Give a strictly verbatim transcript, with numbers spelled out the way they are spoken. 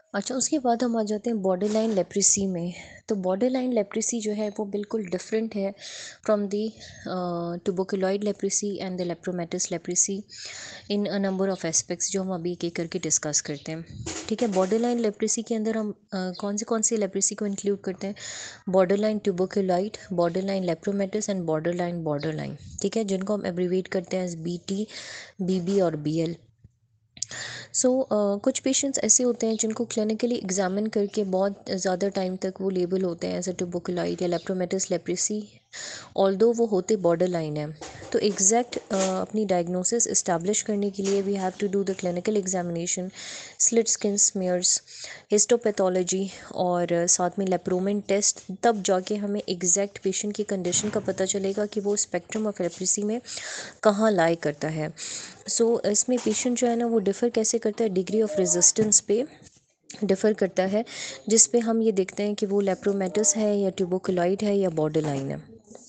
अच्छा, उसके बाद हम आ जाते हैं बॉर्डर लाइन लेप्रेसी में। तो बॉर्डर लाइन लेप्रेसी जो है वो बिल्कुल डिफरेंट है from the tuberculoid leprosy and the lepromatous leprosy in a number of aspects, जो हम अभी एक एक करके डिस्कस करते हैं। ठीक है, बॉर्डर लाइन लेप्रेसी के अंदर हम uh, कौन से कौन से लेप्रेसी को इंक्लूड करते हैं? Border line tuberculoid, border line lepromatous and border line border line. ठीक है, जिनको हम एब्रीवेट करते हैं बी टी, बी बी और B L. So so, uh, कुछ पेशेंट्स ऐसे होते हैं जिनको क्लिनिकली एग्जामिन करके बहुत ज़्यादा टाइम तक वो लेबल होते हैं एज अ ट्यूबरकुलोइड या लेप्रोमेटस लेप्रेसी, ऑल्दो वो होते बॉर्डर लाइन है। तो एग्जैक्ट अपनी डायग्नोसिस इस्टेब्लिश करने के लिए we have to do the clinical examination, slit skin smears, histopathology और uh, साथ में लेप्रोमेन टेस्ट। तब जाके हमें एग्जैक्ट पेशेंट की कंडीशन का पता चलेगा कि वो स्पेक्ट्रम ऑफ लेप्रेसी में कहाँ लाई करता है। सो so, इसमें पेशेंट जो है ना वो डिफ़र कैसे करता है, डिग्री ऑफ रेजिस्टेंस पे डिफ़र करता है, जिस पे हम ये देखते हैं कि वो लेप्रोमेटस है या ट्यूबरकुलोइड है या बॉर्डर लाइन है।